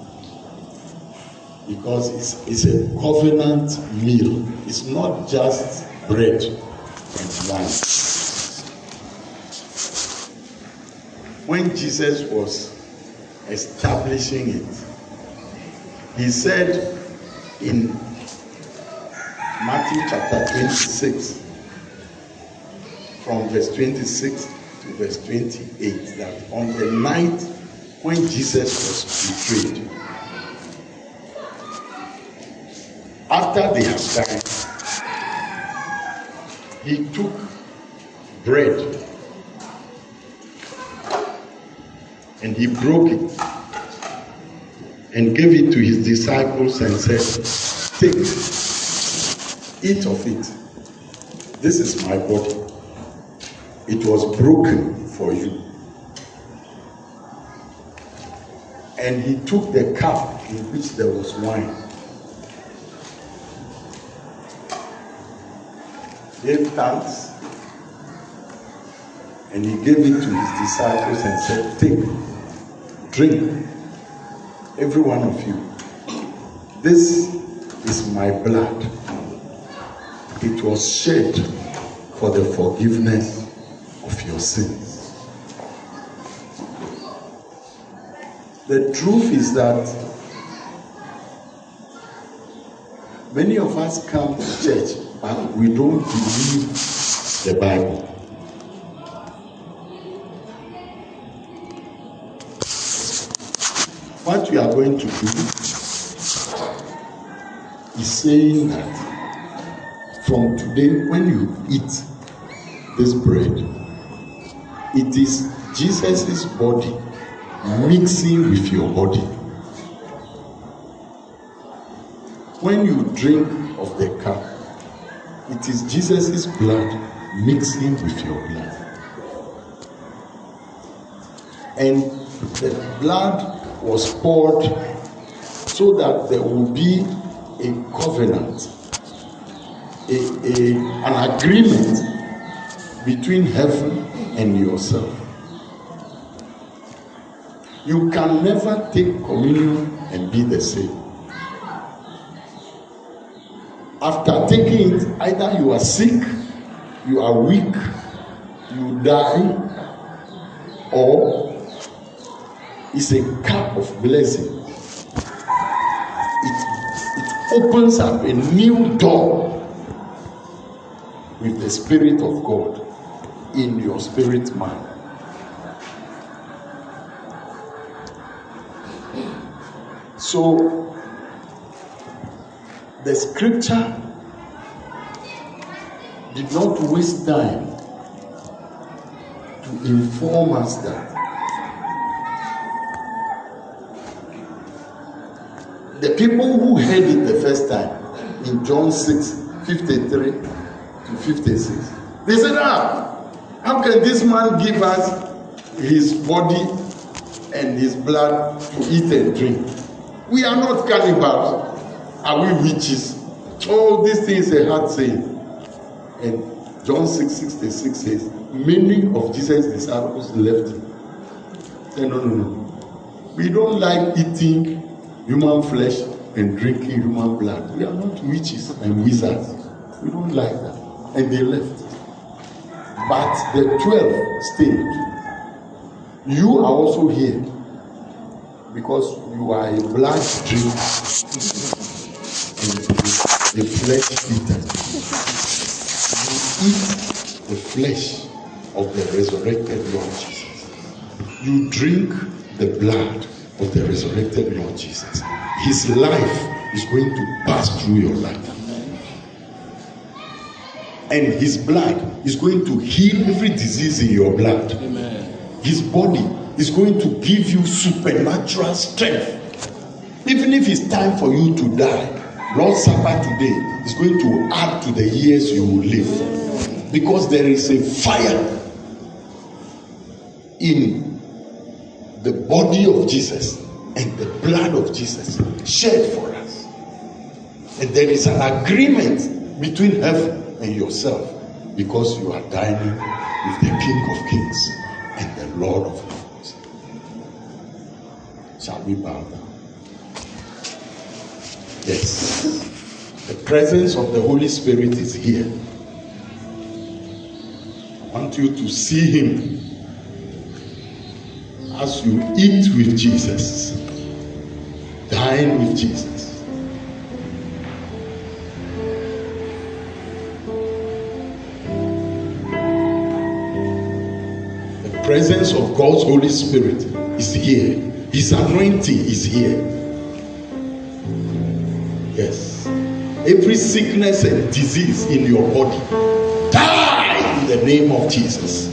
C: Because it's, it's a covenant meal. It's not just bread and wine. When Jesus was establishing it, he said in Matthew chapter twenty-six, from verse twenty-six to verse twenty-eight, that on the night when Jesus was betrayed, after they had dined, he took bread and he broke it and gave it to his disciples and said, "Take, eat of it. This is my body. It was broken for you." And he took the cup in which there was wine, gave thanks, and he gave it to his disciples and said, "Take, drink, every one of you. This is my blood. It was shed for the forgiveness of your sins." The truth is that many of us come to church, but we don't believe the Bible. What we are going to do is saying that from today, when you eat this bread, it is Jesus' body mixing with your body. When you drink of the cup, it is Jesus' blood mixing with your blood. And the blood was poured so that there will be a covenant, a, a, an agreement between heaven and yourself. You can never take communion and be the same. After taking it, either you are sick, you are weak, you die, or it's a cup of blessing. It, it opens up a new door with the Spirit of God in your spirit man. So, the scripture did not waste time to inform us that the people who heard it the first time in John six, fifty-three to fifty-six, they said, ah, how can this man give us his body and his blood to eat and drink? We are not cannibals. Are we witches? Oh, this thing is a hard saying. And John six, sixty-six says, many of Jesus' disciples left him. Said, no, no, no. We don't like eating human flesh and drinking human blood. We are not witches and wizards. We don't like that. And they left. But the twelve stayed. You are also here because you are a blood drinker and a flesh eater. You eat the flesh of the resurrected Lord Jesus. You drink the blood of the resurrected Lord Jesus. His life is going to pass through your life. And his blood is going to heal every disease in your blood. Amen. His body is going to give you supernatural strength. Even if it's time for you to die, Lord's Supper today is going to add to the years you will live. Because there is a fire in the body of Jesus and the blood of Jesus shed for us. And there is an agreement between heaven and yourself because you are dining with the King of Kings and the Lord of Lords. Shall we bow down? Yes. The presence of the Holy Spirit is here. I want you to see him as you eat with Jesus, dine with Jesus. The presence of God's Holy Spirit is here. His anointing is here. Yes. Every sickness and disease in your body, die in the name of Jesus.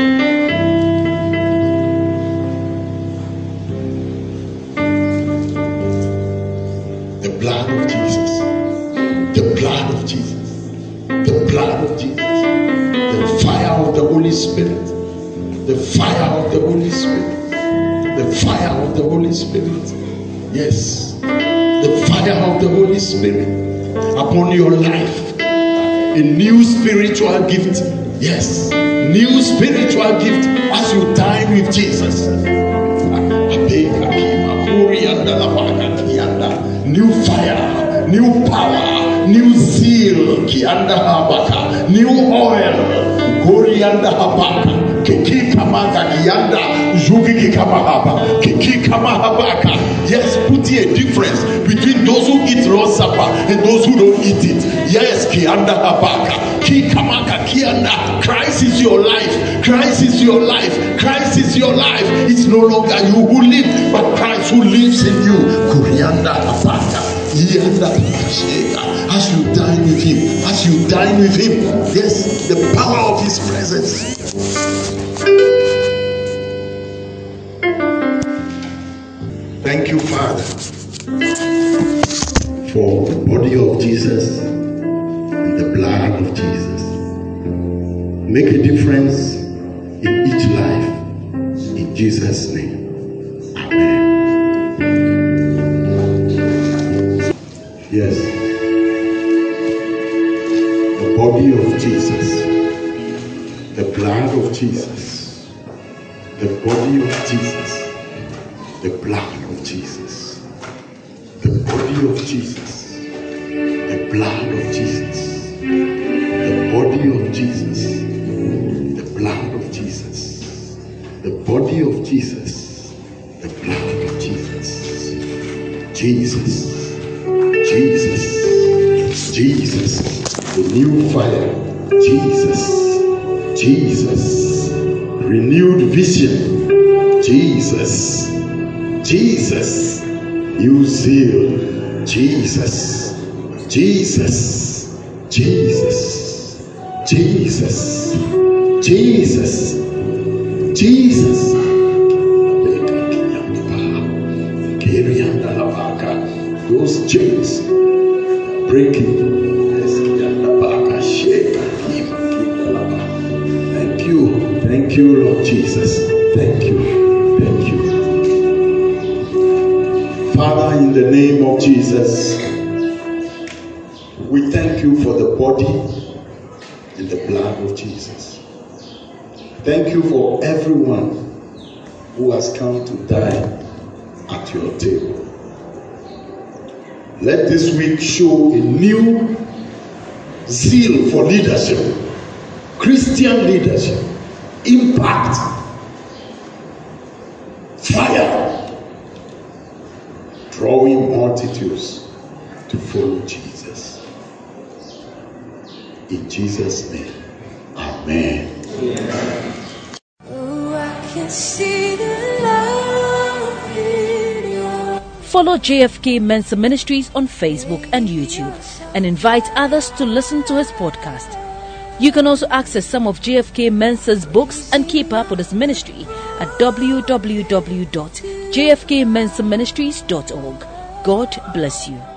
C: The blood of Jesus. The blood of Jesus. The blood of Jesus. The fire of the Holy Spirit. The fire of the Holy Spirit. The fire of the Holy Spirit. Yes. The fire of the Holy Spirit upon your life. A new spiritual gift. Yes. New spiritual gift as you dine with Jesus. New fire, new power, new zeal, new oil. Korianda habaka, kiki kamaka yanda, zugi kamahaba, kiki kamahabaka. Yes, putting a difference between those who eat raw supper and those who don't eat it. Yes, kianda habaka, ki kamaka kianda. Christ is your life. Christ is your life. Christ is your life. It's no longer you who live, but Christ who lives in you. Korianda habaka, yanda shega. As you dine with him, as you dine with him, yes, the power of his presence. Thank you, Father, for the body of Jesus and the blood of Jesus. Make a difference in each life. In Jesus' name. Amen. Yes. The body of Jesus, the blood of Jesus, the body of Jesus, the blood of Jesus, the body of Jesus, the blood of Jesus, the body of Jesus, the blood of Jesus, the body of Jesus, the blood of Jesus, Jesus, Jesus, Jesus. The new fire, Jesus, Jesus, renewed vision, Jesus, Jesus, new zeal, Jesus, Jesus, Jesus, Jesus, Jesus, Jesus. Those chains breaking. Thank you, thank you, Lord Jesus. Thank you, thank you. Father, in the name of Jesus, we thank you for the body and the blood of Jesus. Thank you for everyone who has come to dine at your table. Let this week show a new zeal for leadership, Christian leadership, impact, fire, drawing multitudes to follow Jesus. In Jesus' name, amen. Amen.
B: Oh, I can see the love in your... Follow J F K Mensa Ministries on Facebook and YouTube and invite others to listen to his podcast. You can also access some of J F K Mensa's books and keep up with his ministry at w w w dot j f k mensa ministries dot org. God bless you.